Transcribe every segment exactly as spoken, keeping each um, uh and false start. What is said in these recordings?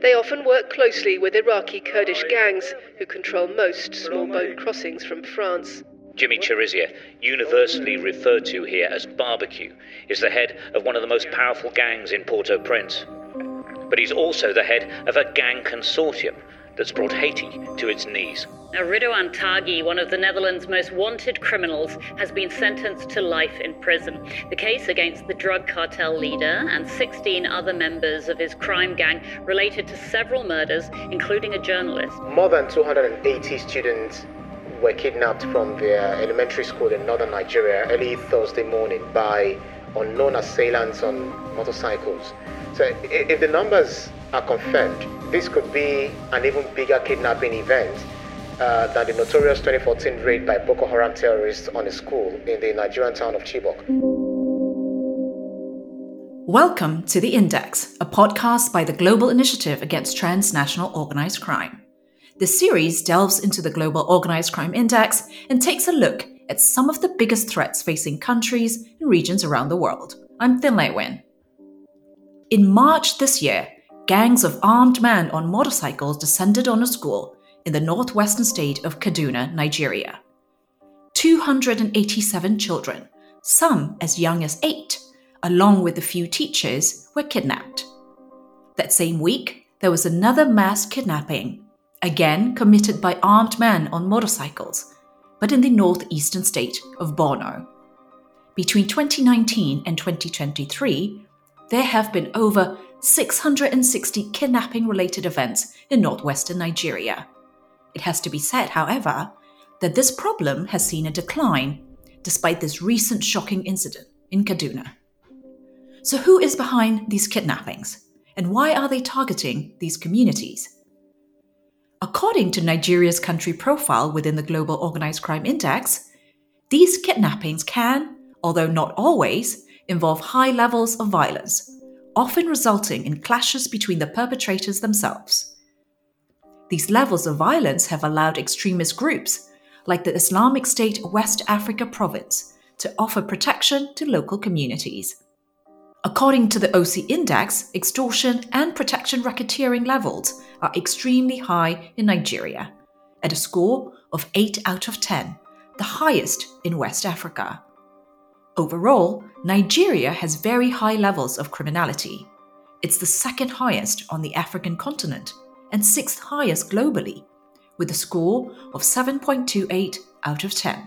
They often work closely with Iraqi Kurdish gangs, who control most small boat crossings from France. Jimmy Chirizia, universally referred to here as Barbecue, is the head of one of the most powerful gangs in Port-au-Prince. But he's also the head of a gang consortium that's brought Haiti to its knees. Now, Ridouan Taghi, one of the Netherlands' most wanted criminals, has been sentenced to life in prison. The case against the drug cartel leader and sixteen other members of his crime gang related to several murders, including a journalist. More than two hundred eighty students were kidnapped from their elementary school in northern Nigeria early Thursday morning by unknown assailants on motorcycles. So if the numbers are confirmed, this could be an even bigger kidnapping event uh, than the notorious twenty fourteen raid by Boko Haram terrorists on a school in the Nigerian town of Chibok. Welcome to The Index, a podcast by the Global Initiative Against Transnational Organized Crime. This series delves into the Global Organized Crime Index and takes a look at some of the biggest threats facing countries and regions around the world. I'm Thinlay Win. In March this year, gangs of armed men on motorcycles descended on a school in the northwestern state of Kaduna, Nigeria. two hundred eighty-seven children, some as young as eight, along with a few teachers, were kidnapped. That same week, there was another mass kidnapping, again committed by armed men on motorcycles, but in the northeastern state of Borno. Between twenty nineteen and twenty twenty-three, there have been over six hundred sixty kidnapping-related events in northwestern Nigeria. It has to be said, however, that this problem has seen a decline despite this recent shocking incident in Kaduna. So who is behind these kidnappings, and why are they targeting these communities? According to Nigeria's country profile within the Global Organized Crime Index, these kidnappings can, although not always, involve high levels of violence, often resulting in clashes between the perpetrators themselves. These levels of violence have allowed extremist groups, like the Islamic State West Africa Province, to offer protection to local communities. According to the O C Index, extortion and protection racketeering levels are extremely high in Nigeria, at a score of eight out of ten, the highest in West Africa. Overall, Nigeria has very high levels of criminality. It's the second highest on the African continent and sixth highest globally, with a score of seven point two eight out of ten.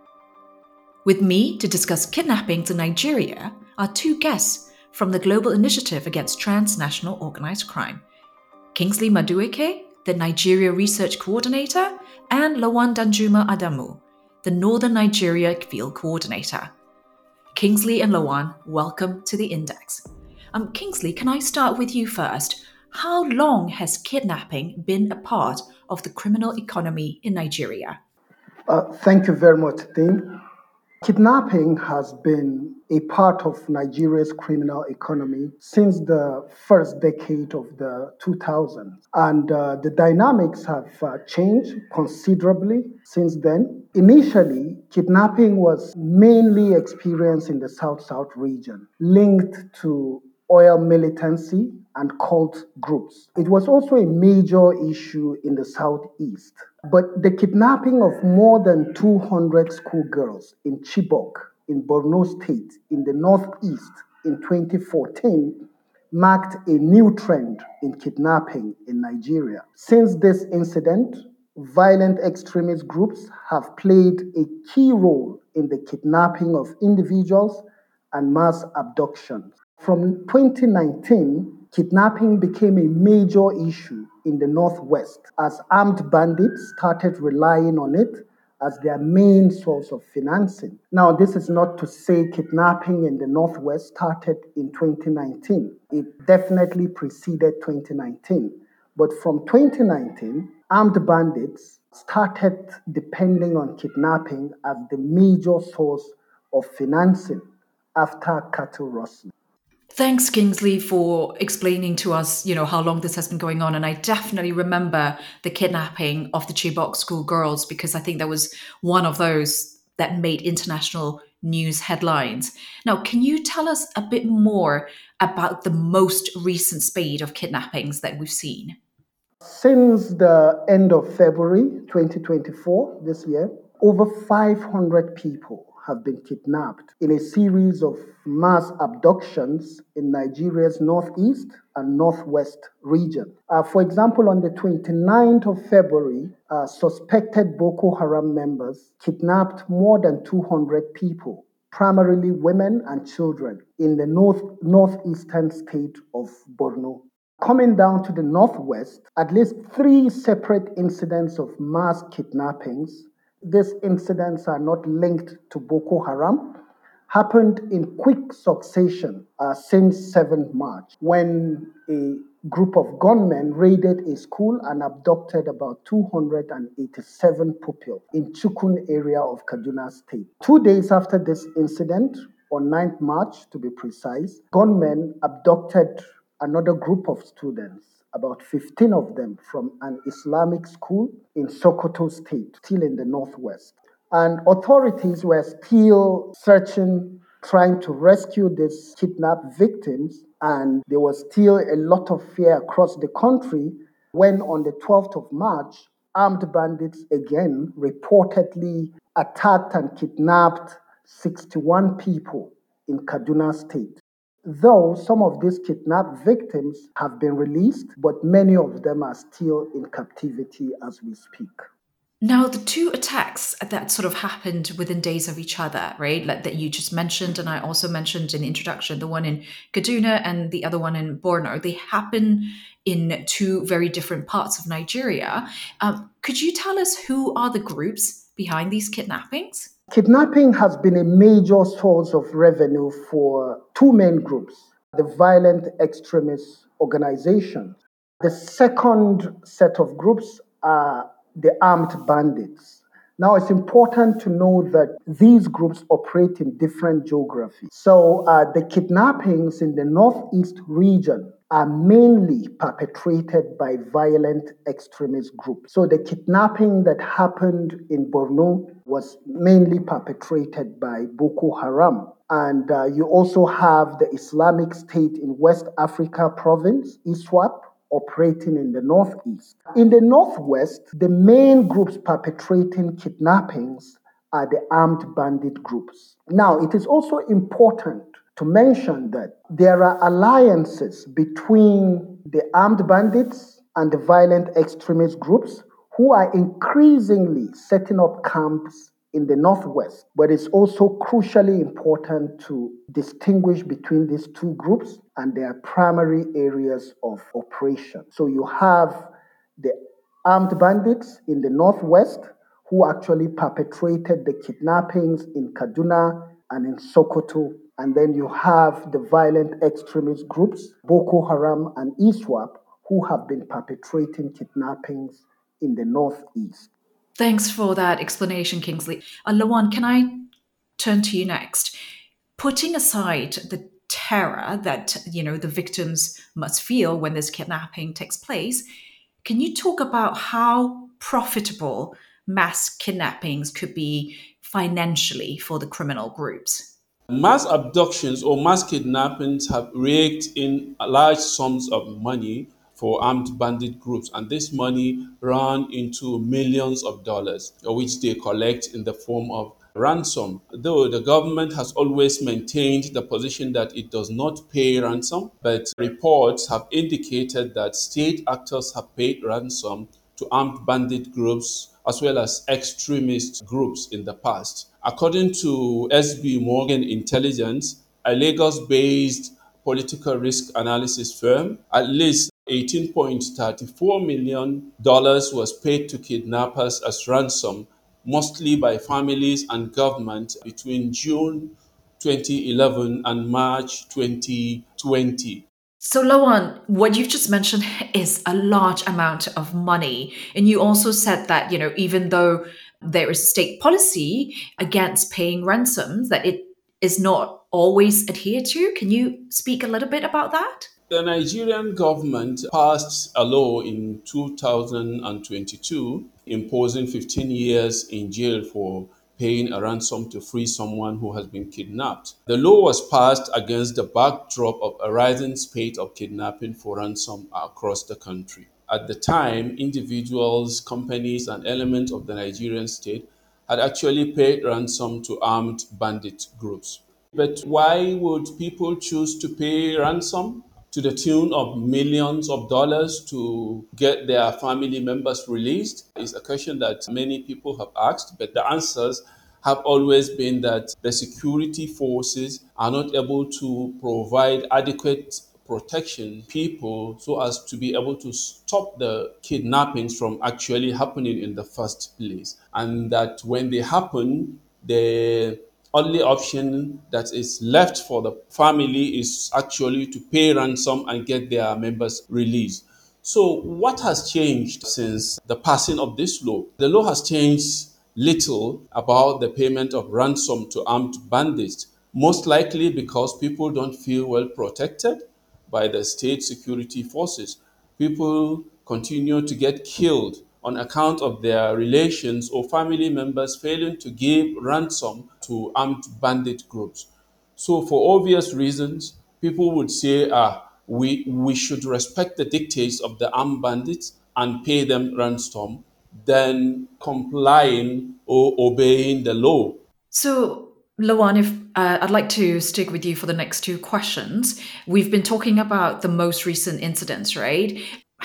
With me to discuss kidnappings in Nigeria are two guests from the Global Initiative Against Transnational Organized Crime, Kingsley Madueke, the Nigeria Research Coordinator, and Lawan Danjuma Adamu, the Northern Nigeria Field Coordinator. Kingsley and Lawan, welcome to The Index. Um, Kingsley, can I start with you first? How long has kidnapping been a part of the criminal economy in Nigeria? Uh, thank you very much, Tim. Kidnapping has been a part of Nigeria's criminal economy since the first decade of the two thousands. And uh, the dynamics have uh, changed considerably since then. Initially, kidnapping was mainly experienced in the South-South region, linked to oil militancy and cult groups. It was also a major issue in the Southeast. But the kidnapping of more than two hundred schoolgirls in Chibok, in Borno State, in the Northeast in twenty fourteen, marked a new trend in kidnapping in Nigeria. Since this incident, violent extremist groups have played a key role in the kidnapping of individuals and mass abductions. From twenty nineteen, kidnapping became a major issue in the Northwest as armed bandits started relying on it as their main source of financing. Now, this is not to say kidnapping in the Northwest started in twenty nineteen. It definitely preceded twenty nineteen. But from twenty nineteen, armed bandits started depending on kidnapping as the major source of financing after cattle rustling. Thanks, Kingsley, for explaining to us, you know, how long this has been going on. And I definitely remember the kidnapping of the Chibok school girls, because I think that was one of those that made international news headlines. Now, can you tell us a bit more about the most recent spate of kidnappings that we've seen? Since the end of February twenty twenty-four, this year, over five hundred people have been kidnapped in a series of mass abductions in Nigeria's northeast and northwest region. Uh, for example, on the twenty-ninth of February, uh, suspected Boko Haram members kidnapped more than two hundred people, primarily women and children, in the north northeastern state of Borno. Coming down to the northwest, at least three separate incidents of mass kidnappings, these incidents are not linked to Boko Haram, happened in quick succession uh, since seventh of March, when a group of gunmen raided a school and abducted about two hundred eighty-seven pupils in Chukun area of Kaduna State. Two days after this incident, on ninth of March to be precise, gunmen abducted another group of students, about fifteen of them, from an Islamic school in Sokoto State, still in the northwest. And authorities were still searching, trying to rescue these kidnapped victims, and there was still a lot of fear across the country when on the twelfth of March, armed bandits again reportedly attacked and kidnapped sixty-one people in Kaduna State. Though some of these kidnapped victims have been released, but many of them are still in captivity as we speak. Now, the two attacks that sort of happened within days of each other, right, like that you just mentioned, and I also mentioned in the introduction, the one in Kaduna and the other one in Borno, they happen in two very different parts of Nigeria. Um, could you tell us who are the groups behind these kidnappings? Kidnapping has been a major source of revenue for two main groups, the violent extremist organizations. The second set of groups are the armed bandits. Now, it's important to know that these groups operate in different geographies. So uh, the kidnappings in the northeast region are mainly perpetrated by violent extremist groups. So the kidnapping that happened in Borno was mainly perpetrated by Boko Haram. And uh, you also have the Islamic State in West Africa province, ISWAP, operating in the northeast. In the northwest, the main groups perpetrating kidnappings are the armed bandit groups. Now, it is also important to mention that there are alliances between the armed bandits and the violent extremist groups who are increasingly setting up camps in the northwest. But it's also crucially important to distinguish between these two groups and their primary areas of operation. So you have the armed bandits in the northwest who actually perpetrated the kidnappings in Kaduna and in Sokoto. And then you have the violent extremist groups, Boko Haram and ISWAP, who have been perpetrating kidnappings in the northeast. Thanks for that explanation, Kingsley. Uh, Lawan, can I turn to you next? Putting aside the terror that, you know, the victims must feel when this kidnapping takes place, can you talk about how profitable mass kidnappings could be financially for the criminal groups? Mass abductions or mass kidnappings have raked in large sums of money for armed bandit groups, and this money run into millions of dollars, which they collect in the form of ransom. Though the government has always maintained the position that it does not pay ransom, but reports have indicated that state actors have paid ransom to armed bandit groups as well as extremist groups in the past. According to S B Morgan Intelligence, a Lagos-based political risk analysis firm, at least eighteen point three four million dollars was paid to kidnappers as ransom, mostly by families and government between June twenty eleven and March twenty twenty. So, Lawan, what you've just mentioned is a large amount of money. And you also said that, you know, even though there is state policy against paying ransoms, that it is not always adhered to. Can you speak a little bit about that? The Nigerian government passed a law in two thousand twenty-two imposing fifteen years in jail for paying a ransom to free someone who has been kidnapped. The law was passed against the backdrop of a rising spate of kidnapping for ransom across the country. At the time, individuals, companies, and elements of the Nigerian state had actually paid ransom to armed bandit groups. But why would people choose to pay ransom to the tune of millions of dollars to get their family members released? Is a question that many people have asked, but the answers have always been that the security forces are not able to provide adequate protection people so as to be able to stop the kidnappings from actually happening in the first place. And that when they happen, the only option that is left for the family is actually to pay ransom and get their members released. So what has changed since the passing of this law? The law has changed little about the payment of ransom to armed bandits, most likely because people don't feel well protected by the state security forces. People continue to get killed on account of their relations or family members failing to give ransom to armed bandit groups. So for obvious reasons, people would say, ah, we, we should respect the dictates of the armed bandits and pay them ransom than complying or obeying the law. So, Lawan, if uh, I'd like to stick with you for the next two questions. We've been talking about the most recent incidents, right?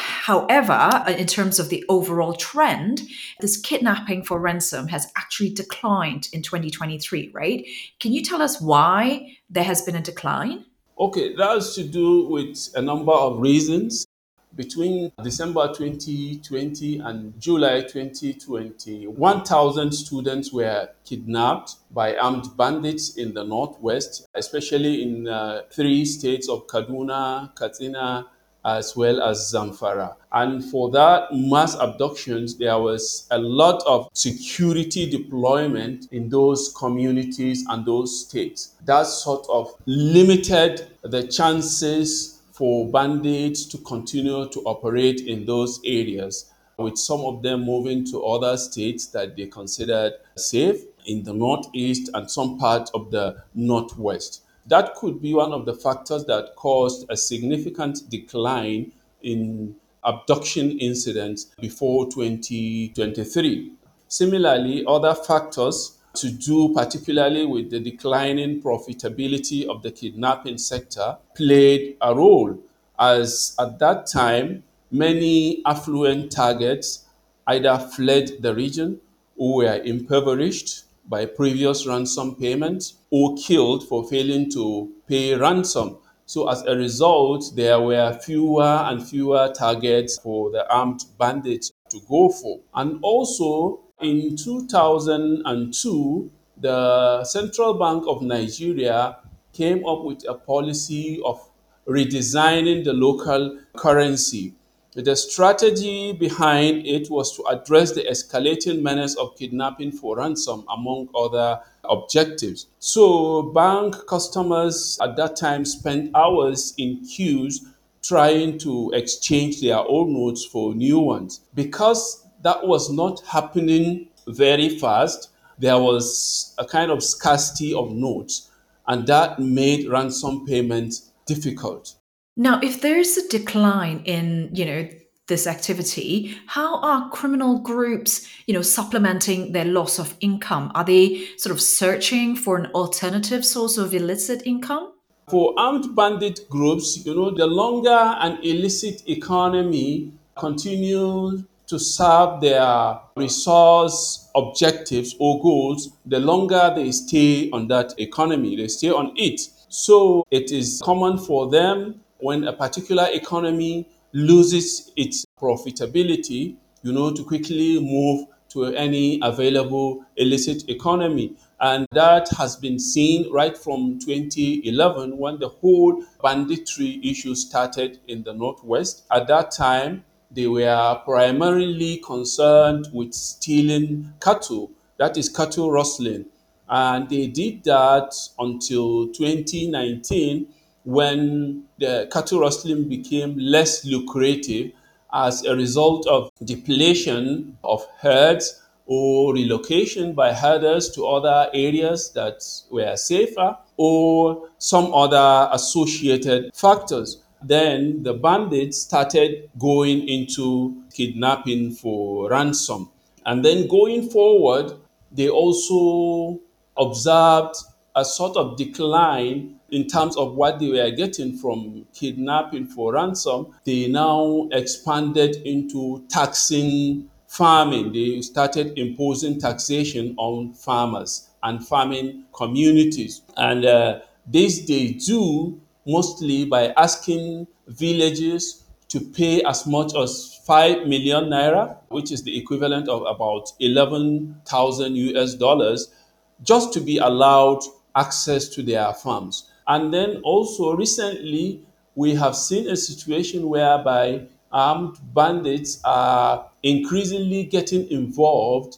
However, in terms of the overall trend, this kidnapping for ransom has actually declined in twenty twenty-three, right? Can you tell us why there has been a decline? Okay, that has to do with a number of reasons. Between December twenty twenty and July twenty twenty, one thousand students were kidnapped by armed bandits in the Northwest, especially in uh, three states of Kaduna, Katsina, as well as Zamfara. And for that mass abductions, there was a lot of security deployment in those communities and those states. That sort of limited the chances for bandits to continue to operate in those areas, with some of them moving to other states that they considered safe in the Northeast and some parts of the Northwest. That could be one of the factors that caused a significant decline in abduction incidents before twenty twenty-three. Similarly, other factors to do particularly with the declining profitability of the kidnapping sector played a role, as at that time many affluent targets either fled the region or were impoverished by previous ransom payments or killed for failing to pay ransom. So as a result, there were fewer and fewer targets for the armed bandits to go for. And also, in two thousand two, the Central Bank of Nigeria came up with a policy of redesigning the local currency. The strategy behind it was to address the escalating menace of kidnapping for ransom, among other objectives. So bank customers at that time spent hours in queues trying to exchange their old notes for new ones. Because that was not happening very fast, there was a kind of scarcity of notes, and that made ransom payments difficult. Now, if there's a decline in, you know, this activity, how are criminal groups, you know, supplementing their loss of income? Are they sort of searching for an alternative source of illicit income? For armed bandit groups, you know, the longer an illicit economy continues to serve their resource objectives or goals, the longer they stay on that economy, they stay on it. So it is common for them when a particular economy loses its profitability, you know, to quickly move to any available illicit economy. And that has been seen right from twenty eleven when the whole banditry issue started in the Northwest. At that time, they were primarily concerned with stealing cattle, that is cattle rustling. And they did that until twenty nineteen, when the cattle rustling became less lucrative as a result of depletion of herds or relocation by herders to other areas that were safer, or some other associated factors. Then the bandits started going into kidnapping for ransom. And then going forward, they also observed a sort of decline in terms of what they were getting from kidnapping for ransom. They now expanded into taxing farming. They started imposing taxation on farmers and farming communities. And uh, this they do mostly by asking villages to pay as much as five million naira, which is the equivalent of about eleven thousand U S dollars, just to be allowed access to their farms. And then also recently, we have seen a situation whereby armed bandits are increasingly getting involved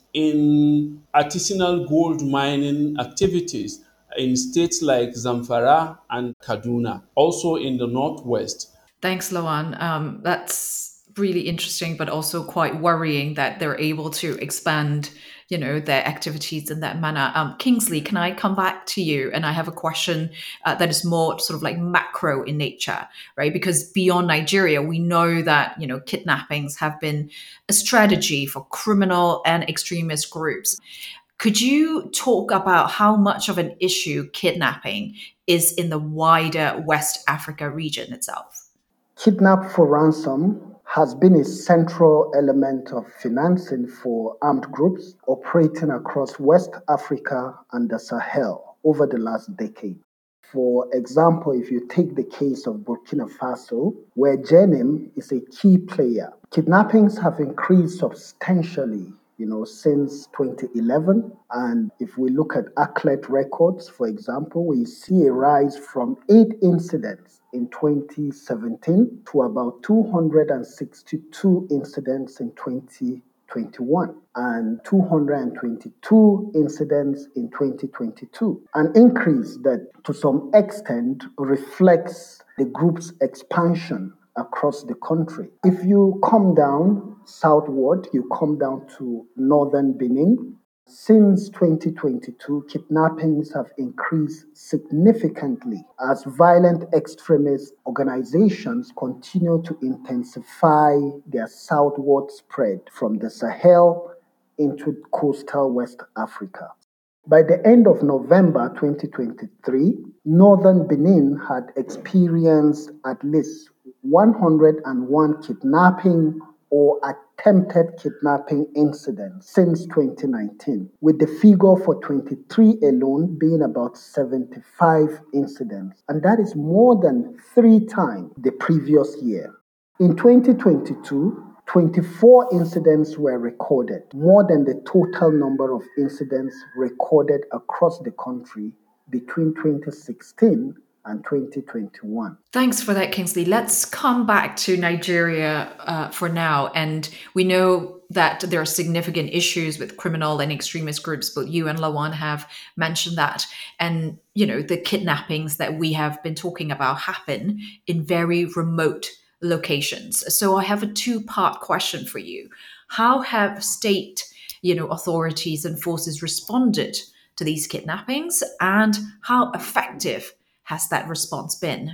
in artisanal gold mining activities in states like Zamfara and Kaduna, also in the Northwest. Thanks, Lawan. Um, that's really interesting, but also quite worrying that they're able to expand, you know, their activities in that manner. Um, Kingsley, can I come back to you? And I have a question uh, that is more sort of like macro in nature, right? Because beyond Nigeria, we know that, you know, kidnappings have been a strategy for criminal and extremist groups. Could you talk about how much of an issue kidnapping is in the wider West Africa region itself? Kidnap for ransom has been a central element of financing for armed groups operating across West Africa and the Sahel over the last decade. For example, if you take the case of Burkina Faso, where Jenim is a key player, kidnappings have increased substantially, you know, since twenty eleven. And if we look at ACLED records, for example, we see a rise from eight incidents in twenty seventeen to about two hundred sixty-two incidents in twenty twenty-one and two hundred twenty-two incidents in twenty twenty-two, an increase that to some extent reflects the group's expansion across the country. If you come down southward, you come down to northern Benin. Since twenty twenty-two, kidnappings have increased significantly as violent extremist organizations continue to intensify their southward spread from the Sahel into coastal West Africa. By the end of November twenty twenty-three, northern Benin had experienced at least one hundred one kidnapping or attempted kidnapping incidents since twenty nineteen, with the figure for twenty-three alone being about seventy-five incidents, and that is more than three times the previous year. In twenty twenty-two, twenty-four incidents were recorded, more than the total number of incidents recorded across the country between twenty sixteen and twenty twenty-one. Thanks for that, Kingsley. Let's come back to Nigeria uh, for now. And we know that there are significant issues with criminal and extremist groups, but you and Lawan have mentioned that. And, you know, the kidnappings that we have been talking about happen in very remote locations. So I have a two-part question for you. How have state, you know, authorities and forces responded to these kidnappings, and how effective has that response been?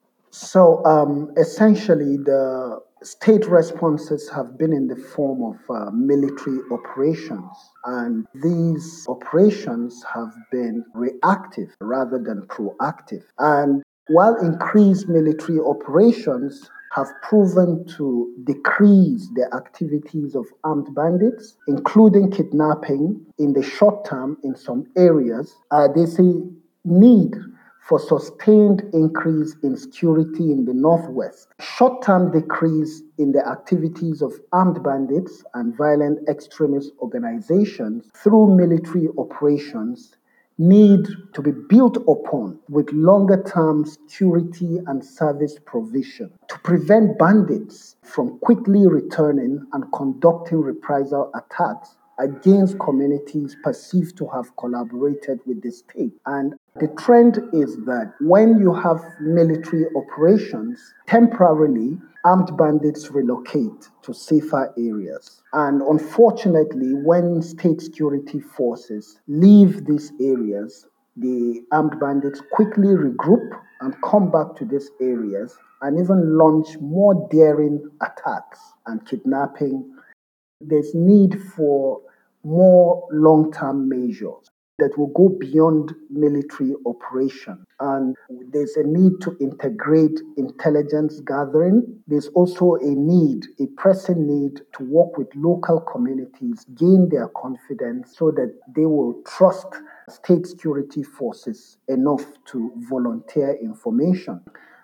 So um, essentially, the state responses have been in the form of uh, military operations, and these operations have been reactive rather than proactive. And while increased military operations have proven to decrease the activities of armed bandits, including kidnapping in the short term in some areas, uh, they see need for sustained increase in security in the Northwest. Short-term decrease in the activities of armed bandits and violent extremist organizations through military operations need to be built upon with longer-term security and service provision to prevent bandits from quickly returning and conducting reprisal attacks against communities perceived to have collaborated with the state. And the trend is that when you have military operations, temporarily, armed bandits relocate to safer areas. And unfortunately, when state security forces leave these areas, the armed bandits quickly regroup and come back to these areas and even launch more daring attacks and kidnapping. There's need for more long-term measures that will go beyond military operation. And there's a need to integrate intelligence gathering. There's also a need, a pressing need to work with local communities, gain their confidence so that they will trust state security forces enough to volunteer information.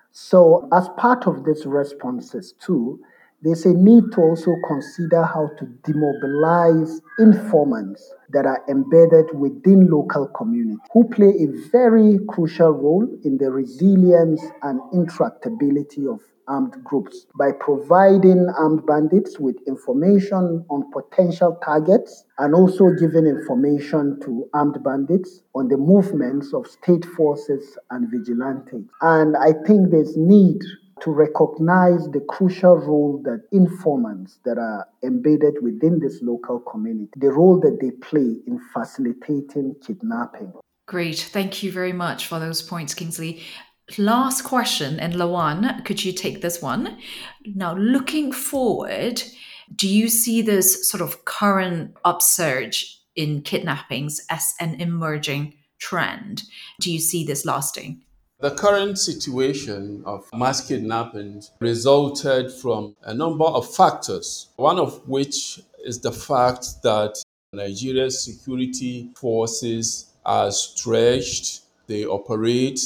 So as part of these responses too, there's a need to also consider how to demobilize informants that are embedded within local communities, who play a very crucial role in the resilience and intractability of armed groups by providing armed bandits with information on potential targets and also giving information to armed bandits on the movements of state forces and vigilantes. And I think there's need to recognize the crucial role that informants that are embedded within this local community, the role that they play in facilitating kidnapping. Great. Thank you very much for those points, Kingsley. Last question, and Lawan, could you take this one? Now, looking forward, do you see this sort of current upsurge in kidnappings as an emerging trend? Do you see this lasting? The current situation of mass kidnappings resulted from a number of factors, one of which is the fact that Nigeria's security forces are stretched. They operate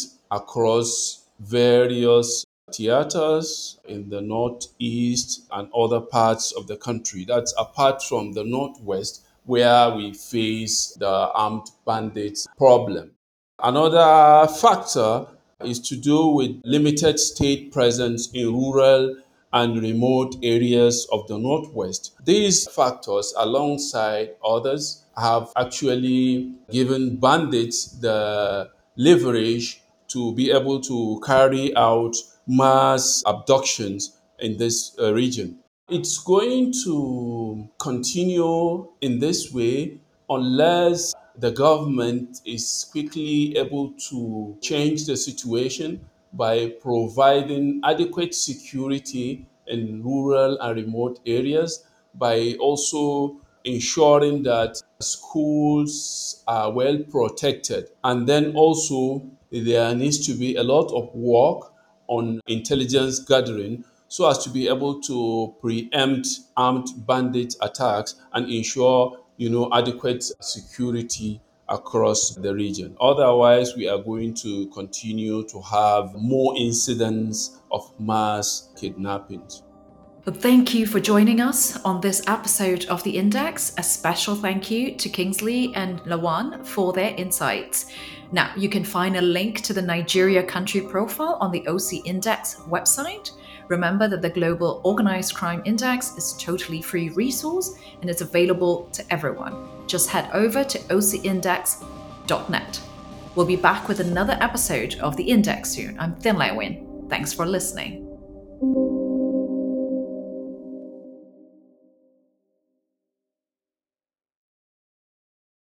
across various theaters in the northeast and other parts of the country. That's apart from the northwest, where we face the armed bandits problem. Another factor is to do with limited state presence in rural and remote areas of the Northwest. These factors, alongside others, have actually given bandits the leverage to be able to carry out mass abductions in this uh, region. It's going to continue in this way unless the government is quickly able to change the situation by providing adequate security in rural and remote areas, by also ensuring that schools are well protected. And then also there needs to be a lot of work on intelligence gathering so as to be able to preempt armed bandit attacks and ensure, you know, adequate security across the region. Otherwise, we are going to continue to have more incidents of mass kidnappings. But thank you for joining us on this episode of The Index. A special thank you to Kingsley and Lawan for their insights. Now, you can find a link to the Nigeria country profile on the O C Index website. Remember that the Global Organized Crime Index is a totally free resource and it's available to everyone. Just head over to o c index dot net. We'll be back with another episode of The Index soon. I'm Thin Lai Win. Thanks for listening.